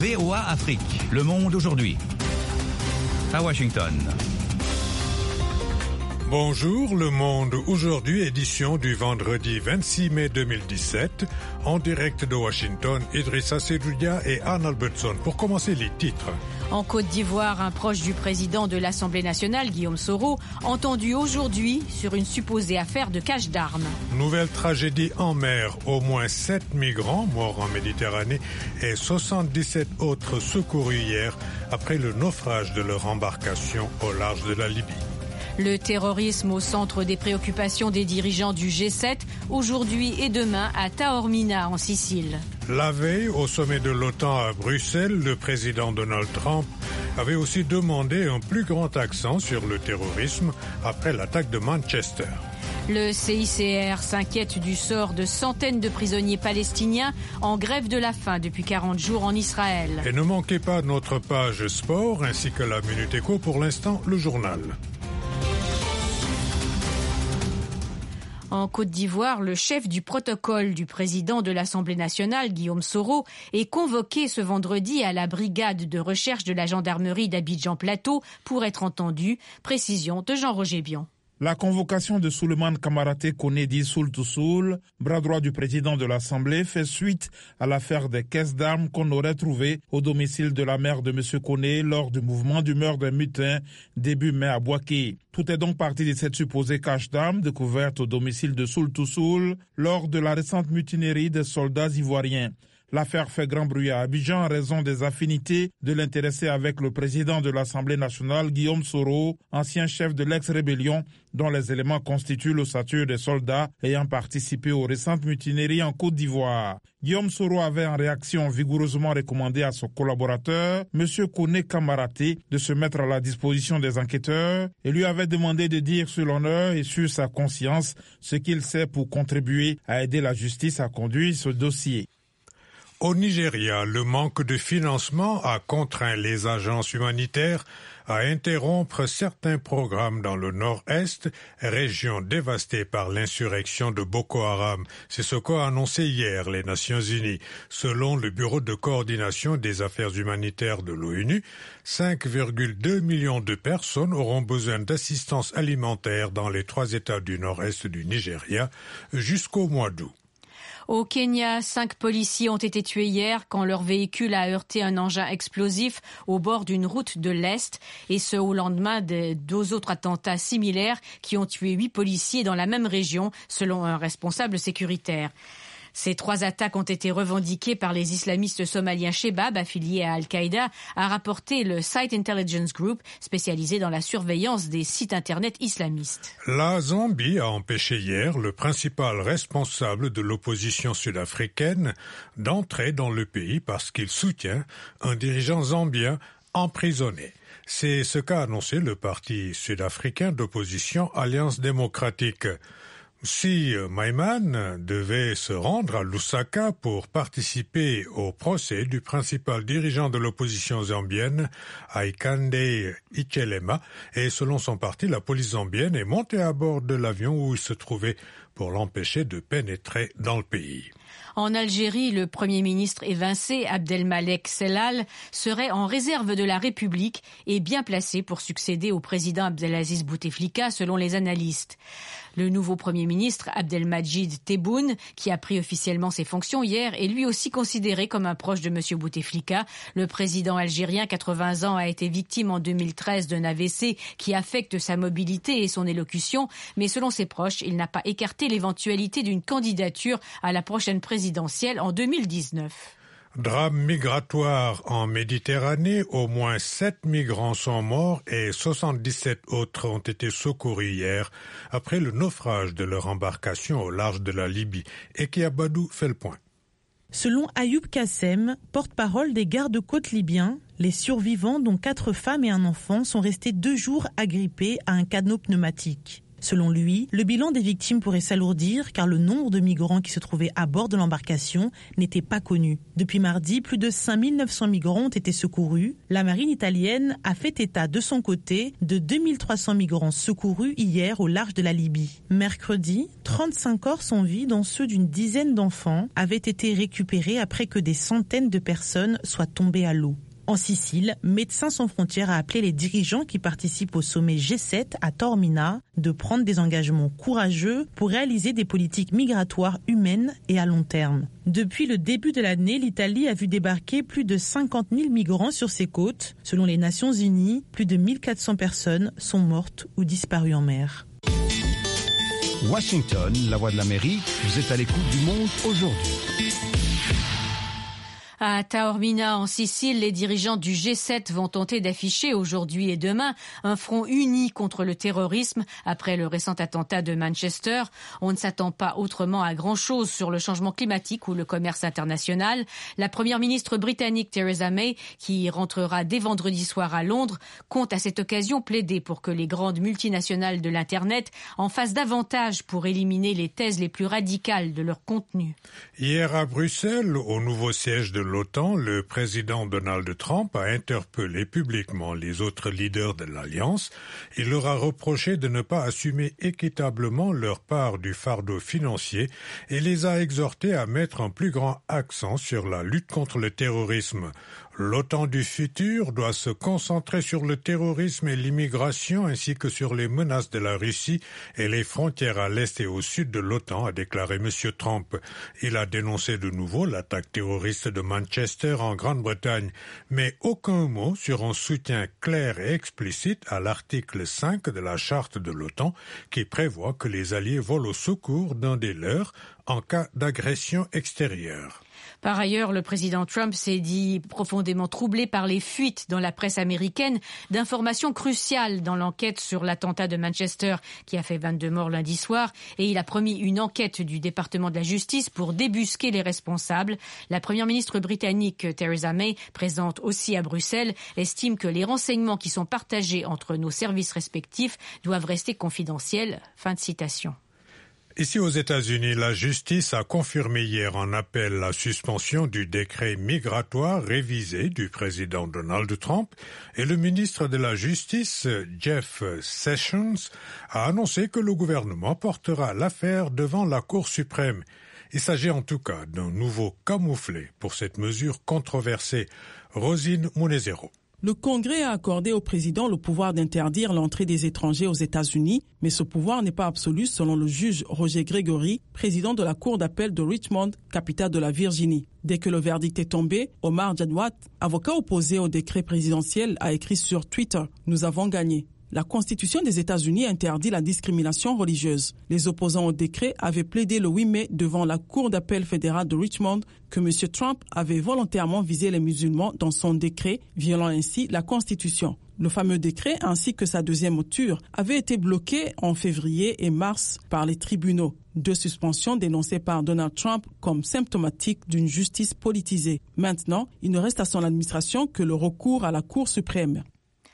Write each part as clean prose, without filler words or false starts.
VOA Afrique, le monde aujourd'hui. À Washington. Bonjour, le monde aujourd'hui, édition du vendredi 26 mai 2017. En direct de Washington, Idrissa Seloudia et Anne Albertson. Pour commencer, les titres. En Côte d'Ivoire, un proche du président de l'Assemblée nationale, Guillaume Soro, entendu aujourd'hui sur une supposée affaire de cache d'armes. Nouvelle tragédie en mer. Au moins 7 migrants morts en Méditerranée et 77 autres secourus hier après le naufrage de leur embarcation au large de la Libye. Le terrorisme au centre des préoccupations des dirigeants du G7, aujourd'hui et demain à Taormina, en Sicile. La veille, au sommet de l'OTAN à Bruxelles, le président Donald Trump avait aussi demandé un plus grand accent sur le terrorisme après l'attaque de Manchester. Le CICR s'inquiète du sort de centaines de prisonniers palestiniens en grève de la faim depuis 40 jours en Israël. Et ne manquez pas notre page sport ainsi que la Minute Éco, pour l'instant le journal. En Côte d'Ivoire, le chef du protocole du président de l'Assemblée nationale, Guillaume Soro, est convoqué ce vendredi à la brigade de recherche de la gendarmerie d'Abidjan-Plateau pour être entendu. Précision de Jean-Roger Bion. La convocation de Souleymane Kamaraté Koné dit Soul to Soul, bras droit du président de l'Assemblée, fait suite à l'affaire des caisses d'armes qu'on aurait trouvées au domicile de la mère de M. Koné lors du mouvement d'humeur des mutins début mai à Bouaké. Tout est donc parti de cette supposée cache d'armes découverte au domicile de Soul to Soul lors de la récente mutinerie des soldats ivoiriens. L'affaire fait grand bruit à Abidjan en raison des affinités de l'intéressé avec le président de l'Assemblée nationale, Guillaume Soro, ancien chef de l'ex-rébellion, dont les éléments constituent l'ossature des soldats ayant participé aux récentes mutineries en Côte d'Ivoire. Guillaume Soro avait en réaction vigoureusement recommandé à son collaborateur, M. Koné Kamaraté, de se mettre à la disposition des enquêteurs et lui avait demandé de dire sur l'honneur et sur sa conscience ce qu'il sait pour contribuer à aider la justice à conduire ce dossier. Au Nigeria, le manque de financement a contraint les agences humanitaires à interrompre certains programmes dans le nord-est, région dévastée par l'insurrection de Boko Haram. C'est ce qu'a annoncé hier les Nations Unies. Selon le Bureau de coordination des affaires humanitaires de l'ONU, 5,2 millions de personnes auront besoin d'assistance alimentaire dans les 3 États du nord-est du Nigeria jusqu'au mois d'août. Au Kenya, 5 policiers ont été tués hier quand leur véhicule a heurté un engin explosif au bord d'une route de l'Est, et ce au lendemain de 2 autres attentats similaires qui ont tué 8 policiers dans la même région, selon un responsable sécuritaire. Ces 3 attaques ont été revendiquées par les islamistes somaliens Shebab, affiliés à Al-Qaïda, a rapporté le Site Intelligence Group, spécialisé dans la surveillance des sites internet islamistes. La Zambie a empêché hier le principal responsable de l'opposition sud-africaine d'entrer dans le pays parce qu'il soutient un dirigeant zambien emprisonné. C'est ce qu'a annoncé le parti sud-africain d'opposition Alliance démocratique. Si Maïman devait se rendre à Lusaka pour participer au procès du principal dirigeant de l'opposition zambienne, Hakainde Hichilema, et selon son parti, la police zambienne est montée à bord de l'avion où il se trouvait pour l'empêcher de pénétrer dans le pays. En Algérie, le Premier ministre évincé, Abdelmalek Sellal, serait en réserve de la République et bien placé pour succéder au président Abdelaziz Bouteflika, selon les analystes. Le nouveau Premier ministre, Abdelmadjid Tebboune, qui a pris officiellement ses fonctions hier, est lui aussi considéré comme un proche de M. Bouteflika. Le président algérien, 80 ans, a été victime en 2013 d'un AVC qui affecte sa mobilité et son élocution, mais selon ses proches, il n'a pas écarté l'éventualité d'une candidature à la prochaine présidentielle en 2019. Drame migratoire en Méditerranée, au moins 7 migrants sont morts et 77 autres ont été secourus hier après le naufrage de leur embarcation au large de la Libye. Ekia Badou fait le point. Selon Ayoub Kassem, porte-parole des gardes-côtes libyens, les survivants, dont 4 femmes et un enfant, sont restés 2 jours agrippés à un canot pneumatique. Selon lui, le bilan des victimes pourrait s'alourdir car le nombre de migrants qui se trouvaient à bord de l'embarcation n'était pas connu. Depuis mardi, plus de 5900 migrants ont été secourus. La marine italienne a fait état de son côté de 2300 migrants secourus hier au large de la Libye. Mercredi, 35 corps sans vie, dont ceux d'une dizaine d'enfants, avaient été récupérés après que des centaines de personnes soient tombées à l'eau. En Sicile, Médecins sans frontières a appelé les dirigeants qui participent au sommet G7 à Taormina de prendre des engagements courageux pour réaliser des politiques migratoires humaines et à long terme. Depuis le début de l'année, l'Italie a vu débarquer plus de 50 000 migrants sur ses côtes. Selon les Nations Unies, plus de 1400 personnes sont mortes ou disparues en mer. Washington, la voix de l'Amérique, vous êtes à l'écoute du monde aujourd'hui. À Taormina, en Sicile, les dirigeants du G7 vont tenter d'afficher aujourd'hui et demain un front uni contre le terrorisme après le récent attentat de Manchester. On ne s'attend pas autrement à grand-chose sur le changement climatique ou le commerce international. La première ministre britannique Theresa May, qui rentrera dès vendredi soir à Londres, compte à cette occasion plaider pour que les grandes multinationales de l'Internet en fassent davantage pour éliminer les thèses les plus radicales de leur contenu. Hier à Bruxelles, au nouveau siège de l'OTAN, le président Donald Trump a interpellé publiquement les autres leaders de l'Alliance. Il leur a reproché de ne pas assumer équitablement leur part du fardeau financier et les a exhortés à mettre un plus grand accent sur la lutte contre le terrorisme. L'OTAN du futur doit se concentrer sur le terrorisme et l'immigration ainsi que sur les menaces de la Russie et les frontières à l'est et au sud de l'OTAN, a déclaré M. Trump. Il a dénoncé de nouveau l'attaque terroriste de Manchester en Grande-Bretagne, mais aucun mot sur un soutien clair et explicite à l'article 5 de la charte de l'OTAN qui prévoit que les alliés volent au secours d'un des leurs en cas d'agression extérieure. Par ailleurs, le président Trump s'est dit profondément troublé par les fuites dans la presse américaine d'informations cruciales dans l'enquête sur l'attentat de Manchester qui a fait 22 morts lundi soir, et il a promis une enquête du département de la justice pour débusquer les responsables. La première ministre britannique Theresa May, présente aussi à Bruxelles, estime que les renseignements qui sont partagés entre nos services respectifs doivent rester confidentiels. Fin de citation. Ici aux États-Unis, la justice a confirmé hier en appel la suspension du décret migratoire révisé du président Donald Trump et le ministre de la Justice, Jeff Sessions, a annoncé que le gouvernement portera l'affaire devant la Cour suprême. Il s'agit en tout cas d'un nouveau camouflet pour cette mesure controversée. Rosine Munezero. Le Congrès a accordé au président le pouvoir d'interdire l'entrée des étrangers aux États-Unis, mais ce pouvoir n'est pas absolu selon le juge Roger Gregory, président de la Cour d'appel de Richmond, capitale de la Virginie. Dès que le verdict est tombé, Omar Jadwat, avocat opposé au décret présidentiel, a écrit sur Twitter « Nous avons gagné ». La Constitution des États-Unis interdit la discrimination religieuse. Les opposants au décret avaient plaidé le 8 mai devant la Cour d'appel fédérale de Richmond que M. Trump avait volontairement visé les musulmans dans son décret, violant ainsi la Constitution. Le fameux décret, ainsi que sa deuxième mouture, avait été bloqué en février et mars par les tribunaux. 2 suspensions dénoncées par Donald Trump comme symptomatiques d'une justice politisée. Maintenant, il ne reste à son administration que le recours à la Cour suprême.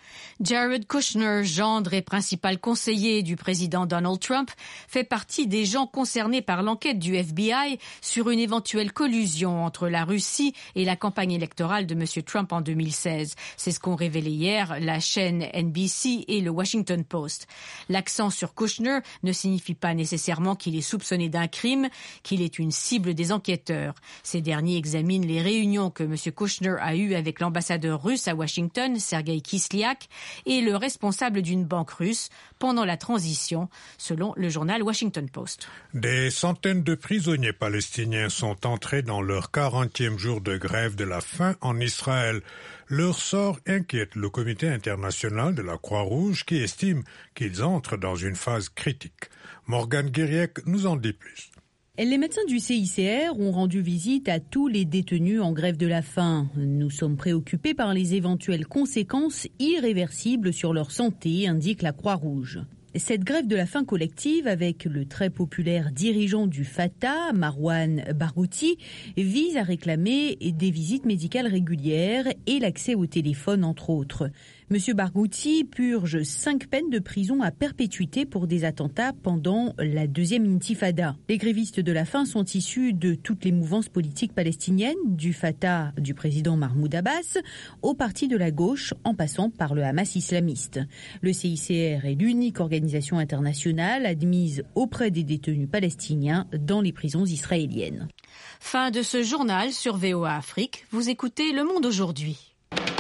Jared Kushner, gendre et principal conseiller du président Donald Trump, fait partie des gens concernés par l'enquête du FBI sur une éventuelle collusion entre la Russie et la campagne électorale de M. Trump en 2016. C'est ce qu'ont révélé hier la chaîne NBC et le Washington Post. L'accent sur Kushner ne signifie pas nécessairement qu'il est soupçonné d'un crime, qu'il est une cible des enquêteurs. Ces derniers examinent les réunions que M. Kushner a eues avec l'ambassadeur russe à Washington, Sergei Kislyak, et le responsable d'une banque russe pendant la transition, selon le journal Washington Post. Des centaines de prisonniers palestiniens sont entrés dans leur 40e jour de grève de la faim en Israël. Leur sort inquiète le Comité international de la Croix-Rouge qui estime qu'ils entrent dans une phase critique. Morgane Guiriec nous en dit plus. Les médecins du CICR ont rendu visite à tous les détenus en grève de la faim. Nous sommes préoccupés par les éventuelles conséquences irréversibles sur leur santé, indique la Croix-Rouge. Cette grève de la faim collective, avec le très populaire dirigeant du Fatah, Marwan Barghouti, vise à réclamer des visites médicales régulières et l'accès au téléphone, entre autres. M. Barghouti purge 5 peines de prison à perpétuité pour des attentats pendant la deuxième intifada. Les grévistes de la faim sont issus de toutes les mouvances politiques palestiniennes, du Fatah du président Mahmoud Abbas, au parti de la gauche, en passant par le Hamas islamiste. Le CICR est l'unique organisation internationale admise auprès des détenus palestiniens dans les prisons israéliennes. Fin de ce journal sur VOA Afrique. Vous écoutez Le Monde aujourd'hui.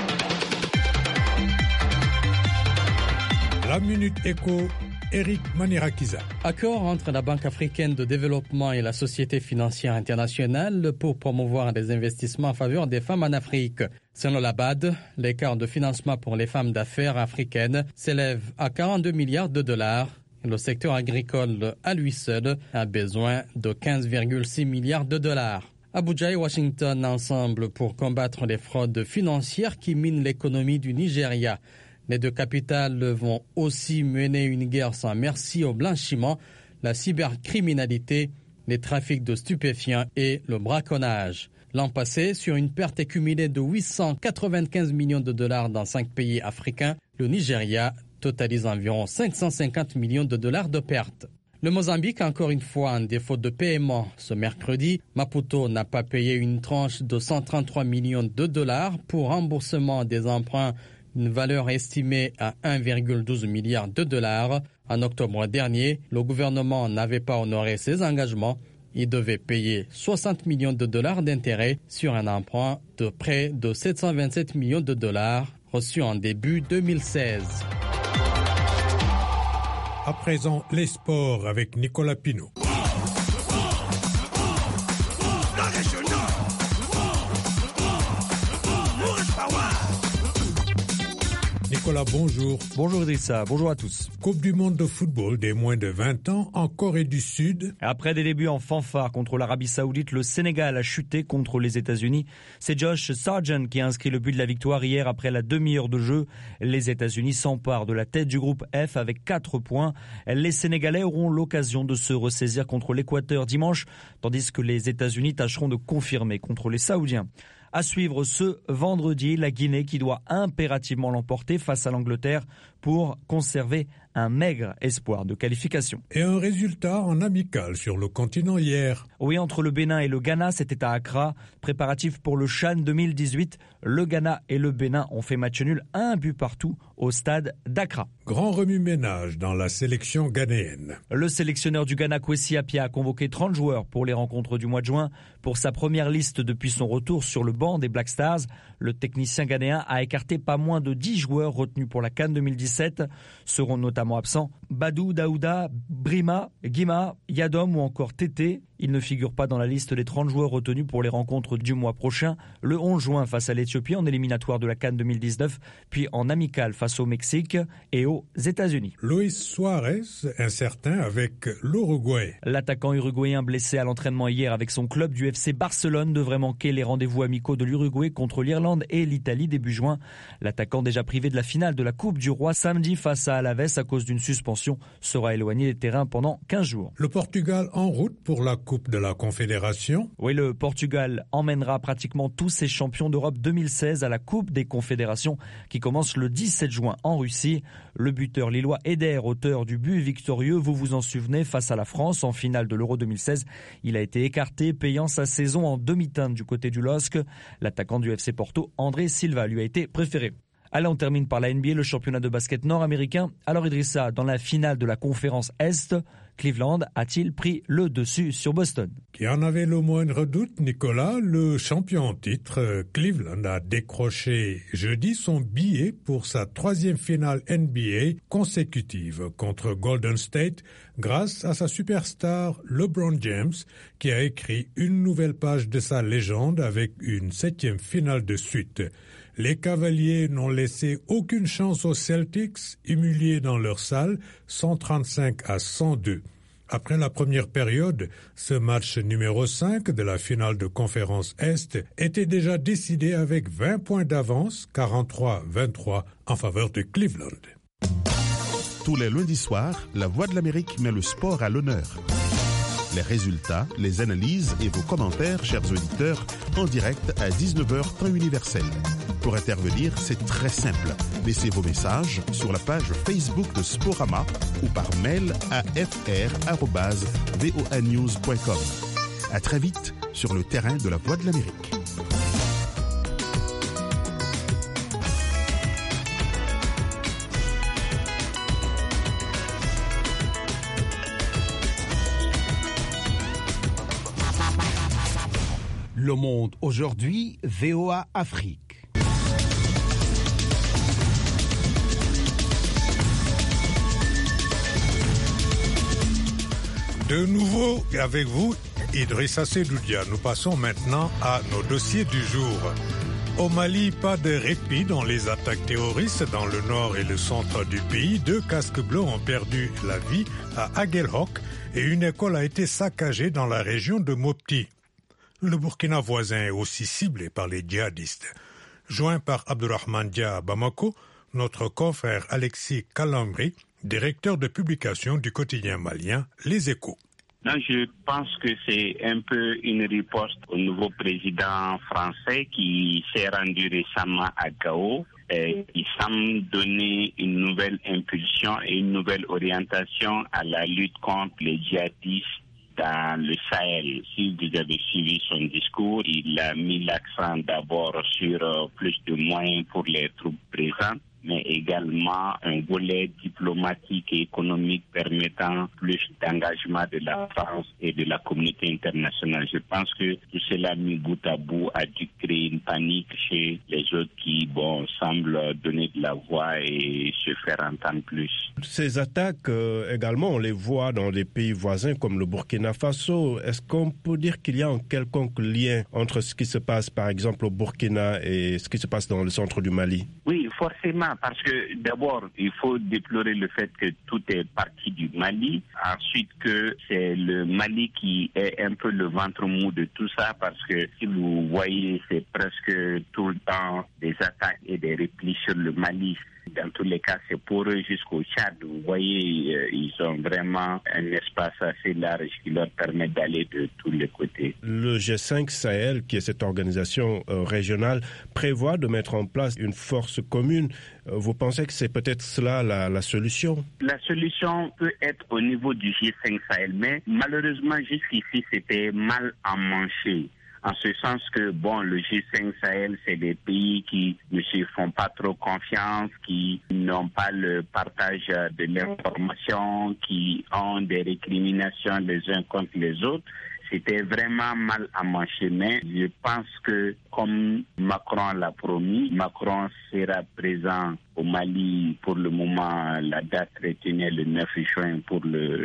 La Minute Éco, Eric Manirakiza. Accord entre la Banque africaine de développement et la Société financière internationale pour promouvoir des investissements en faveur des femmes en Afrique. Selon la BAD, l'écart de financement pour les femmes d'affaires africaines s'élève à 42 milliards de dollars. Le secteur agricole, à lui seul, a besoin de 15,6 milliards de dollars. Abuja et Washington ensemble pour combattre les fraudes financières qui minent l'économie du Nigeria. Les deux capitales vont aussi mener une guerre sans merci au blanchiment, la cybercriminalité, les trafics de stupéfiants et le braconnage. L'an passé, sur une perte accumulée de 895 millions de dollars dans 5 pays africains, le Nigeria totalise environ 550 millions de dollars de pertes. Le Mozambique, encore une fois, en défaut de paiement. Ce mercredi, Maputo n'a pas payé une tranche de 133 millions de dollars pour remboursement des emprunts, une valeur estimée à 1,12 milliard de dollars. En octobre dernier, le gouvernement n'avait pas honoré ses engagements. Il devait payer 60 millions de dollars d'intérêt sur un emprunt de près de 727 millions de dollars reçu en début 2016. À présent, les sports avec Nicolas Pinault. Nicolas, bonjour. Bonjour Idrissa, bonjour à tous. Coupe du monde de football des moins de 20 ans en Corée du Sud. Après des débuts en fanfare contre l'Arabie Saoudite, le Sénégal a chuté contre les États-Unis. C'est Josh Sargent qui a inscrit le but de la victoire hier après la demi-heure de jeu. Les États-Unis s'emparent de la tête du groupe F avec 4 points. Les Sénégalais auront l'occasion de se ressaisir contre l'Équateur dimanche, tandis que les États-Unis tâcheront de confirmer contre les Saoudiens. À suivre ce vendredi, la Guinée qui doit impérativement l'emporter face à l'Angleterre pour conserver un maigre espoir de qualification. Et un résultat en amical sur le continent hier. Oui, entre le Bénin et le Ghana, c'était à Accra. Préparatif pour le CHAN 2018. Le Ghana et le Bénin ont fait match nul, 1 but partout au stade d'Accra. Grand remue-ménage dans la sélection ghanéenne. Le sélectionneur du Ghana, Kwesi Appiah, a convoqué 30 joueurs pour les rencontres du mois de juin. Pour sa première liste depuis son retour sur le banc des Black Stars, le technicien ghanéen a écarté pas moins de 10 joueurs retenus pour la CAN 2017. Seront notamment absents Badou, Daouda, Brima, Guima, Yadom ou encore Tété. Il ne figure pas dans la liste des 30 joueurs retenus pour les rencontres du mois prochain, le 11 juin face à l'Éthiopie en éliminatoire de la CAN 2019, puis en amical face au Mexique et aux États-Unis. Luis Suarez, incertain avec l'Uruguay. L'attaquant uruguayen blessé à l'entraînement hier avec son club du FC Barcelone devrait manquer les rendez-vous amicaux de l'Uruguay contre l'Irlande et l'Italie début juin. L'attaquant déjà privé de la finale de la Coupe du Roi samedi face à Alaves à cause d'une suspension sera éloigné des terrains pendant 15 jours. Le Portugal en route pour la Coupe de la Confédération. Oui, le Portugal emmènera pratiquement tous ses champions d'Europe 2016 à la Coupe des Confédérations qui commence le 17 juin en Russie. Le buteur lillois Eder, auteur du but victorieux, vous vous en souvenez, face à la France en finale de l'Euro 2016. Il a été écarté, payant sa saison en demi-teinte du côté du LOSC. L'attaquant du FC Porto, André Silva, lui a été préféré. Allez, on termine par la NBA, le championnat de basket nord-américain. Alors Idrissa, dans la finale de la conférence Est, Cleveland a-t-il pris le dessus sur Boston? Qui en avait le moindre doute, Nicolas, le champion en titre, Cleveland, a décroché jeudi son billet pour sa 3e finale NBA consécutive contre Golden State grâce à sa superstar LeBron James qui a écrit une nouvelle page de sa légende avec une 7e finale de suite. Les Cavaliers n'ont laissé aucune chance aux Celtics, humiliés dans leur salle, 135-102. Après la première période, ce match numéro 5 de la finale de conférence Est était déjà décidé avec 20 points d'avance, 43-23 en faveur de Cleveland. Tous les lundis soirs, La Voix de l'Amérique met le sport à l'honneur. Les résultats, les analyses et vos commentaires, chers auditeurs, en direct à 19h temps universel. Pour intervenir, c'est très simple. Laissez vos messages sur la page Facebook de Sporama ou par mail à fr@voanews.com. À très vite sur le terrain de la Voix de l'Amérique. Le Monde aujourd'hui, VOA Afrique. De nouveau avec vous, Idrissa Sedoudia. Nous passons maintenant à nos dossiers du jour. Au Mali, pas de répit dans les attaques terroristes dans le nord et le centre du pays. 2 casques bleus ont perdu la vie à Aguelhok et une école a été saccagée dans la région de Mopti. Le Burkina voisin est aussi ciblé par les djihadistes. Joint par Abdourahmane Dia à Bamako, notre confrère Alexis Kalambri, directeur de publication du quotidien malien Les Échos. Non, je pense que c'est un peu une riposte au nouveau président français qui s'est rendu récemment à Gao. Il semble donner une nouvelle impulsion et une nouvelle orientation à la lutte contre les djihadistes dans le Sahel. Si vous avez suivi son discours, il a mis l'accent d'abord sur plus de moyens pour les troupes présentes, mais également un volet diplomatique et économique permettant plus d'engagement de la France et de la communauté internationale. Je pense que tout cela mis bout à bout a dû créer une panique chez les autres qui, semblent donner de la voix et se faire entendre plus. Ces attaques, également, on les voit dans des pays voisins comme le Burkina Faso. Est-ce qu'on peut dire qu'il y a un quelconque lien entre ce qui se passe, par exemple, au Burkina et ce qui se passe dans le centre du Mali? Oui, forcément, parce que d'abord, il faut déplorer le fait que tout est parti du Mali. Ensuite, que c'est le Mali qui est un peu le ventre mou de tout ça, parce que si vous voyez, c'est presque tout le temps des attaques et des replis sur le Mali. Dans tous les cas, c'est pour eux jusqu'au Tchad. Vous voyez, ils ont vraiment un espace assez large qui leur permet d'aller de tous les côtés. Le G5 Sahel, qui est cette organisation régionale, prévoit de mettre en place une force commune. Vous pensez que c'est peut-être cela la solution? La solution peut être au niveau du G5 Sahel, mais malheureusement, jusqu'ici, c'était mal emmanché. En ce sens que, le G5 Sahel, c'est des pays qui ne se font pas trop confiance, qui n'ont pas le partage de l'information, qui ont des récriminations les uns contre les autres. C'était vraiment mal emmanché, mais je pense que, comme Macron l'a promis, Macron sera présent au Mali pour le moment. La date retenue le 9 juin pour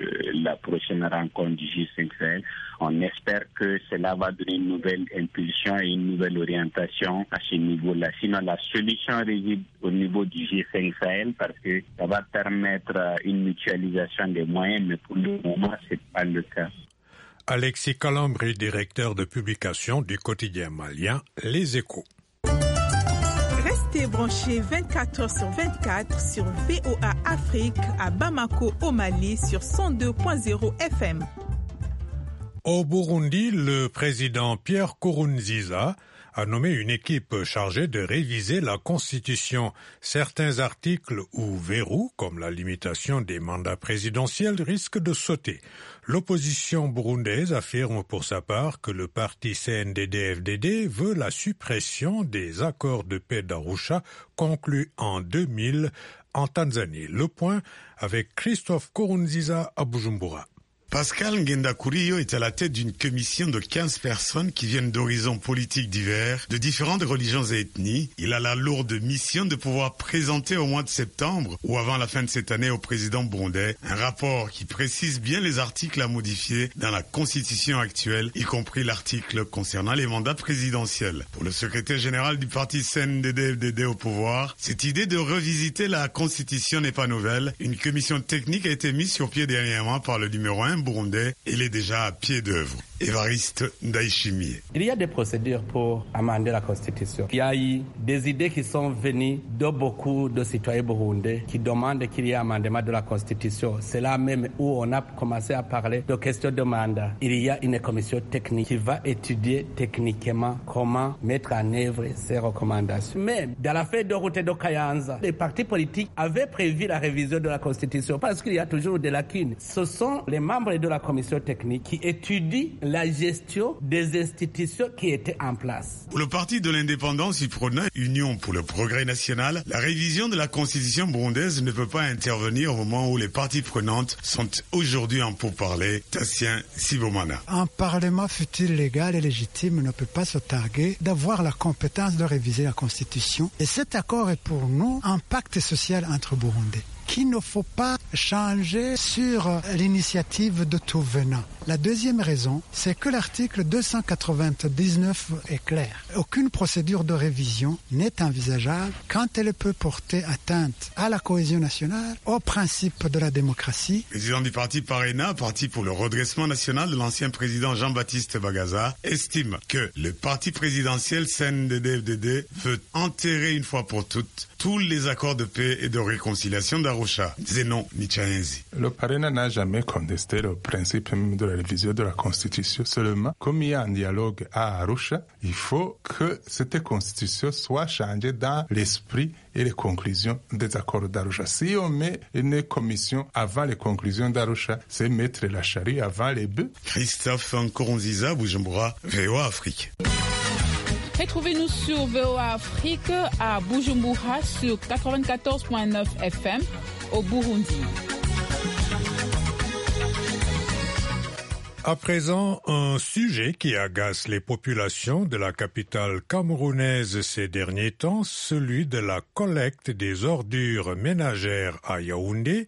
la prochaine rencontre du G5 Sahel. On espère que cela va donner une nouvelle impulsion et une nouvelle orientation à ce niveau-là. Sinon, la solution réside au niveau du G5 Sahel parce que ça va permettre une mutualisation des moyens, mais pour le moment, ce n'est pas le cas. Alexis Kalambri, directeur de publication du quotidien malien Les Échos. Restez branchés 24h/24 sur VOA Afrique à Bamako au Mali sur 102.0 FM. Au Burundi, le président Pierre Nkurunziza a nommé une équipe chargée de réviser la Constitution. Certains articles ou verrous, comme la limitation des mandats présidentiels, risquent de sauter. L'opposition burundaise affirme pour sa part que le parti CNDD-FDD veut la suppression des accords de paix d'Arusha conclus en 2000 en Tanzanie. Le point avec Christophe Nkurunziza à Bujumbura. Pascal Ngendakuriyo est à la tête d'une commission de 15 personnes qui viennent d'horizons politiques divers, de différentes religions et ethnies. Il a la lourde mission de pouvoir présenter au mois de septembre ou avant la fin de cette année au président burundais un rapport qui précise bien les articles à modifier dans la constitution actuelle, y compris l'article concernant les mandats présidentiels. Pour le secrétaire général du parti CNDD-FDD au pouvoir, cette idée de revisiter la constitution n'est pas nouvelle. Une commission technique a été mise sur pied dernièrement par le numéro 1 burundais, il est déjà à pied d'œuvre. Évariste Ndayishimiye. Il y a des procédures pour amender la Constitution. Il y a eu des idées qui sont venues de beaucoup de citoyens burundais qui demandent qu'il y ait un amendement de la Constitution. C'est là même où on a commencé à parler de questions de mandat. Il y a une commission technique qui va étudier techniquement comment mettre en œuvre ces recommandations. Mais dans la feuille de route de Kayanza, les partis politiques avaient prévu la révision de la Constitution parce qu'il y a toujours des lacunes. Ce sont les membres de la commission technique qui étudient la gestion des institutions qui étaient en place. Pour le Parti de l'Indépendance, UPRONA, Union pour le Progrès National, la révision de la Constitution burundaise ne peut pas intervenir au moment où les parties prenantes sont aujourd'hui en pourparlers. Tassien Sibomana. Un Parlement, fut-il légal et légitime, ne peut pas se targuer d'avoir la compétence de réviser la Constitution. Et cet accord est pour nous un pacte social entre Burundais qu'il ne faut pas changer sur l'initiative de tout venant. La deuxième raison, c'est que l'article 299 est clair. Aucune procédure de révision n'est envisageable quand elle peut porter atteinte à la cohésion nationale, au principe de la démocratie. Le président du parti Parena, parti pour le redressement national de l'ancien président Jean-Baptiste Bagaza, estime que le parti présidentiel CNDD-FDD veut enterrer une fois pour toutes tous les accords de paix et de réconciliation d'Arusha. Zenon Nichaenzi. Le Parena n'a jamais contesté le principe même de la révision de la Constitution. Seulement, comme il y a un dialogue à Arusha, il faut que cette Constitution soit changée dans l'esprit et les conclusions des accords d'Arusha. Si on met une commission avant les conclusions d'Arusha, c'est mettre la charrue avant les bœufs. Christophe Nkurunziza, Bujumbura, VOA Afrique. Retrouvez-nous sur VOA Afrique à Bujumbura sur 94.9 FM au Burundi. À présent, un sujet qui agace les populations de la capitale camerounaise ces derniers temps, celui de la collecte des ordures ménagères à Yaoundé,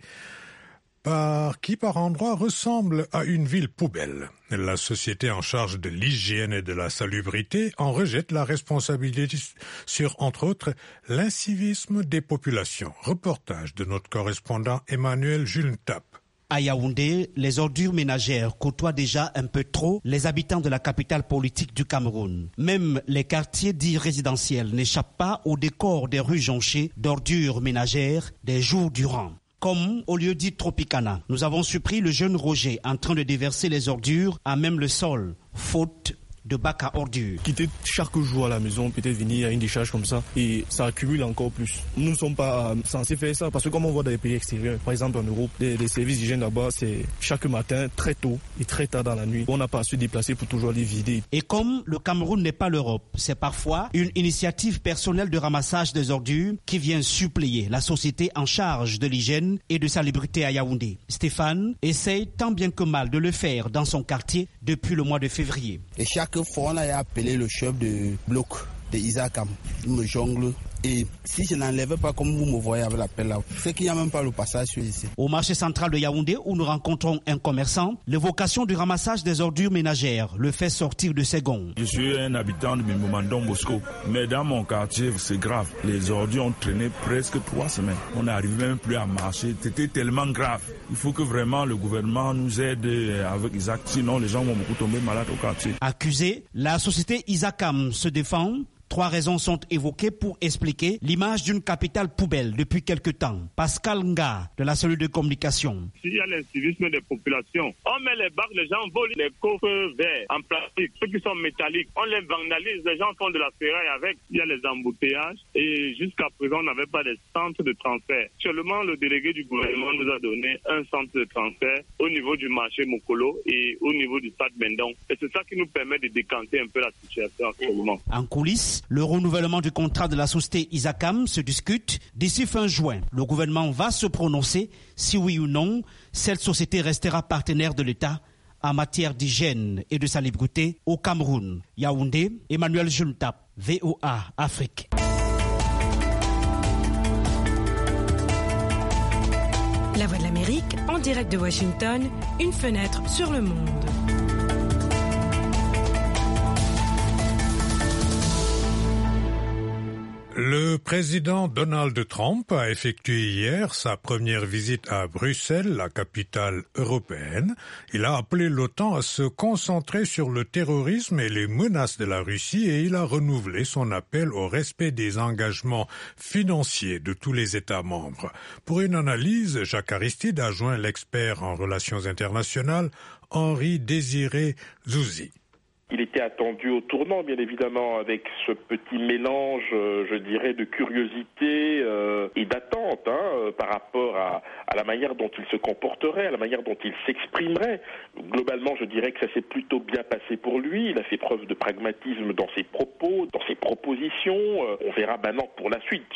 qui par endroits ressemble à une ville poubelle. La société en charge de l'hygiène et de la salubrité en rejette la responsabilité sur, entre autres, l'incivisme des populations. Reportage de notre correspondant Emmanuel Jules-Tap. À Yaoundé, les ordures ménagères côtoient déjà un peu trop les habitants de la capitale politique du Cameroun. Même les quartiers dits résidentiels n'échappent pas au décor des rues jonchées d'ordures ménagères des jours durant. Comme au lieu dit Tropicana, nous avons surpris le jeune Roger en train de déverser les ordures à même le sol, faute de bac à ordures. Quitter chaque jour à la maison, peut-être venir à une décharge comme ça, et ça accumule encore plus. Nous ne sommes pas censés faire ça, parce que comme on voit dans les pays extérieurs, par exemple en Europe, les services d'hygiène là-bas, c'est chaque matin, très tôt et très tard dans la nuit. On n'a pas à se déplacer pour toujours les vider. Et comme le Cameroun n'est pas l'Europe, c'est parfois une initiative personnelle de ramassage des ordures qui vient suppléer la société en charge de l'hygiène et de salubrité à Yaoundé. Stéphane essaye tant bien que mal de le faire dans son quartier depuis le mois de février. Et chaque fois, on a appelé le chef de bloc de Isakam. Il me jongle. Et si je n'enlève pas comme vous me voyez avec la pelle là, c'est qu'il n'y a même pas le passage ici. Au marché central de Yaoundé, où nous rencontrons un commerçant, l'évocation du ramassage des ordures ménagères le fait sortir de ses gonds. Je suis un habitant de Mimomandon Bosco, mais dans mon quartier, c'est grave. Les ordures ont traîné presque 3 semaines. On n'arrive même plus à marcher. C'était tellement grave. Il faut que vraiment le gouvernement nous aide avec Isaac, sinon les gens vont beaucoup tomber malades au quartier. Accusé, la société Isakam se défend. 3 raisons sont évoquées pour expliquer l'image d'une capitale poubelle depuis quelque temps. Pascal Nga, de la cellule de communication. S'il y a l'incivisme des populations, on met les bacs, les gens volent les coffres verts en plastique, ceux qui sont métalliques, on les vandalise, les gens font de la ferraille avec, il y a les embouteillages et jusqu'à présent on n'avait pas de centre de transfert. Seulement le délégué du gouvernement nous a donné un centre de transfert au niveau du marché Mokolo et au niveau du stade Bendon. Et c'est ça qui nous permet de décanter un peu la situation actuellement. En coulisses, le renouvellement du contrat de la société Isakam se discute. D'ici fin juin, le gouvernement va se prononcer si oui ou non cette société restera partenaire de l'État en matière d'hygiène et de salubrité au Cameroun. Yaoundé, Emmanuel Jules-Tap, VOA Afrique. La Voix de l'Amérique, en direct de Washington, une fenêtre sur le monde. Le président Donald Trump a effectué hier sa première visite à Bruxelles, la capitale européenne. Il a appelé l'OTAN à se concentrer sur le terrorisme et les menaces de la Russie et il a renouvelé son appel au respect des engagements financiers de tous les États membres. Pour une analyse, Jacques Aristide a joint l'expert en relations internationales Henri Désiré Zouzi. Il était attendu au tournant, bien évidemment, avec ce petit mélange, je dirais, de curiosité et d'attente par rapport à la manière dont il se comporterait, à la manière dont il s'exprimerait. Globalement, je dirais que ça s'est plutôt bien passé pour lui. Il a fait preuve de pragmatisme dans ses propos, dans ses propositions. On verra maintenant pour la suite.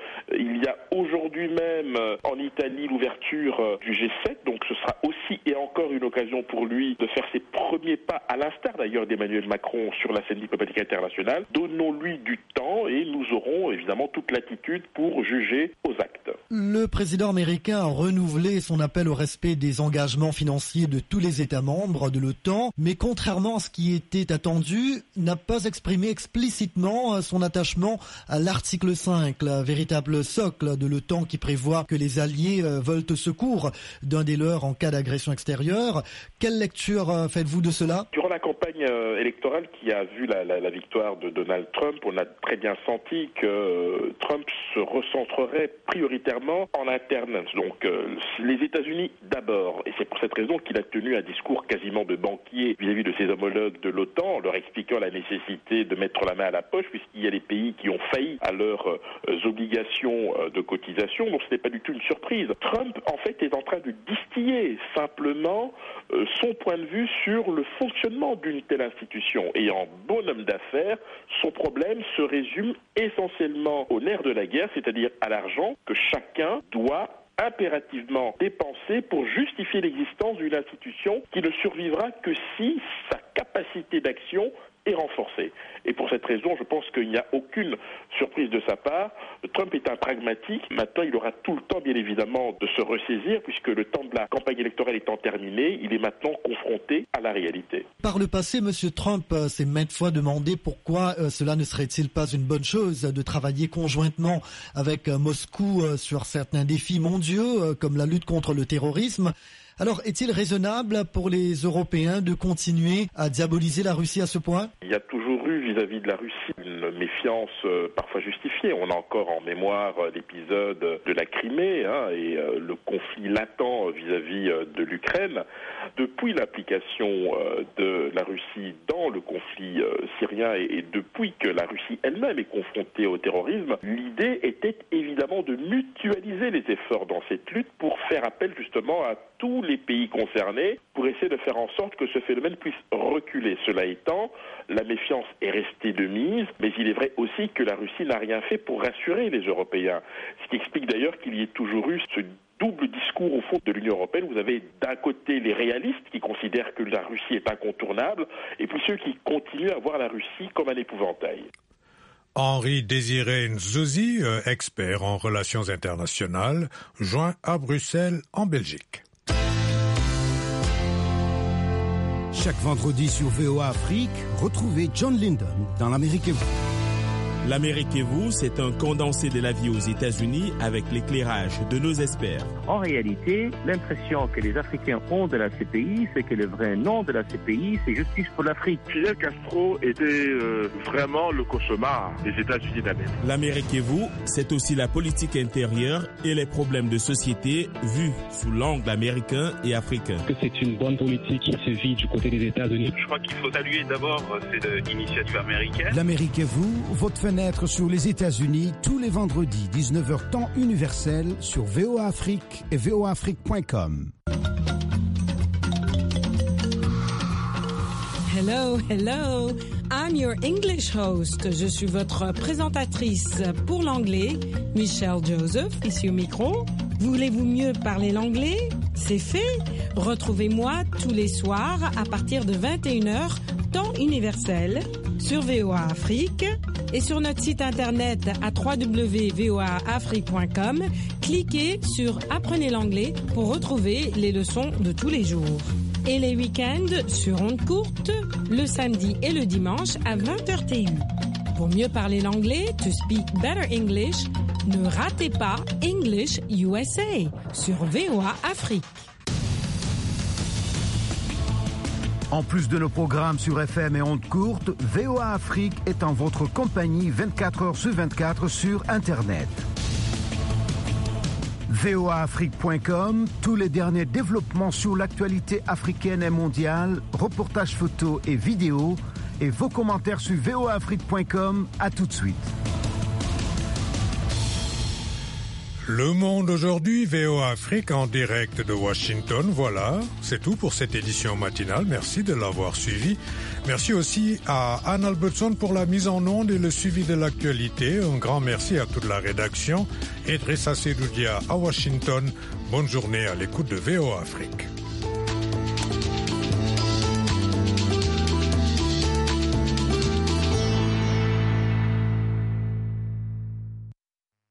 Il y a aujourd'hui même en Italie l'ouverture du G7, donc ce sera aussi et encore une occasion pour lui de faire ses premiers pas, à l'instar d'ailleurs d'Emmanuel Macron sur la scène diplomatique internationale. Donnons-lui du temps et nous aurons évidemment toute latitude pour juger aux actes. Le président américain a renouvelé son appel au respect des engagements financiers de tous les États membres de l'OTAN, mais contrairement à ce qui était attendu, n'a pas exprimé explicitement son attachement à l'article 5, la véritable socle de l'OTAN qui prévoit que les alliés veulent au secours d'un des leurs en cas d'agression extérieure. Quelle lecture faites-vous de cela ? Durant la campagne électorale qui a vu la victoire de Donald Trump, on a très bien senti que Trump se recentrerait prioritairement en interne. Donc les États-Unis d'abord. Et c'est pour cette raison qu'il a tenu un discours quasiment de banquier vis-à-vis de ses homologues de l'OTAN, en leur expliquant la nécessité de mettre la main à la poche puisqu'il y a des pays qui ont failli à leurs obligations de cotisation. Donc ce n'est pas du tout une surprise. Trump, en fait, est en train de distiller simplement son point de vue sur le fonctionnement d'une telle institution. Et en bon homme d'affaires, son problème se résume essentiellement au nerf de la guerre, c'est-à-dire à l'argent que chacun doit impérativement dépenser pour justifier l'existence d'une institution qui ne survivra que si sa capacité d'action est renforcée. Et pour cette raison, je pense qu'il n'y a aucune surprise de sa part. Trump est un pragmatique. Maintenant, il aura tout le temps, bien évidemment, de se ressaisir, puisque le temps de la campagne électorale étant terminé, il est maintenant confronté à la réalité. Par le passé, M. Trump s'est maintes fois demandé pourquoi cela ne serait-il pas une bonne chose de travailler conjointement avec Moscou sur certains défis mondiaux, comme la lutte contre le terrorisme. Alors, est-il raisonnable pour les Européens de continuer à diaboliser la Russie à ce point ? Il y a toujours eu vis-à-vis de la Russie une méfiance parfois justifiée. On a encore en mémoire l'épisode de la Crimée et le conflit latent vis-à-vis de l'Ukraine. Depuis l'application de la Russie dans le conflit syrien et depuis que la Russie elle-même est confrontée au terrorisme, l'idée était évidemment de mutualiser les efforts dans cette lutte pour faire appel justement à tous les pays concernés pour essayer de faire en sorte que ce phénomène puisse reculer. Cela étant, la méfiance est restée de mise, mais il est vrai aussi que la Russie n'a rien fait pour rassurer les Européens. Ce qui explique d'ailleurs qu'il y ait toujours eu ce double discours au fond de l'Union européenne. Vous avez d'un côté les réalistes qui considèrent que la Russie est incontournable, et puis ceux qui continuent à voir la Russie comme un épouvantail. Henri Désiré Nzouzi, expert en relations internationales, joint à Bruxelles en Belgique. Chaque vendredi sur VOA Afrique, retrouvez John Lyndon dans l'Amérique et vous. L'Amérique et vous, c'est un condensé de la vie aux États-Unis avec l'éclairage de nos experts. En réalité, l'impression que les Africains ont de la CPI, c'est que le vrai nom de la CPI, c'est Justice pour l'Afrique. Fidel Castro était vraiment le cauchemar des États-Unis d'Amérique. L'Amérique et vous, c'est aussi la politique intérieure et les problèmes de société vus sous l'angle américain et africain. Que c'est une bonne politique qui se vit du côté des États-Unis. Je crois qu'il faut saluer d'abord cette initiative américaine. L'Amérique et vous, votre fenêtre sur les États-Unis tous les vendredis 19h temps universel sur VOA Afrique et voaafrique.com. Hello, hello. I'm your English host. Je suis votre présentatrice pour l'anglais, Michelle Joseph, ici au micro. Voulez-vous mieux parler l'anglais? C'est fait. Retrouvez-moi tous les soirs à partir de 21h, temps universel, sur VOA Afrique et sur notre site internet à www.voaafrique.com. Cliquez sur Apprenez l'anglais pour retrouver les leçons de tous les jours. Et les week-ends sur ondes courtes, le samedi et le dimanche à 20h TU. Pour mieux parler l'anglais, to speak better English, ne ratez pas English USA sur VOA Afrique. En plus de nos programmes sur FM et ondes courtes, VOA Afrique est en votre compagnie 24 heures sur 24 sur Internet. voaafrique.com, tous les derniers développements sur l'actualité africaine et mondiale, reportages photos et vidéos, et vos commentaires sur voaafrique.com. À tout de suite. Le Monde aujourd'hui, VOA Afrique en direct de Washington. Voilà, c'est tout pour cette édition matinale. Merci de l'avoir suivi. Merci aussi à Anne Albertson pour la mise en onde et le suivi de l'actualité. Un grand merci à toute la rédaction. Idrissa Sedoudia à Washington. Bonne journée à l'écoute de VOA Afrique.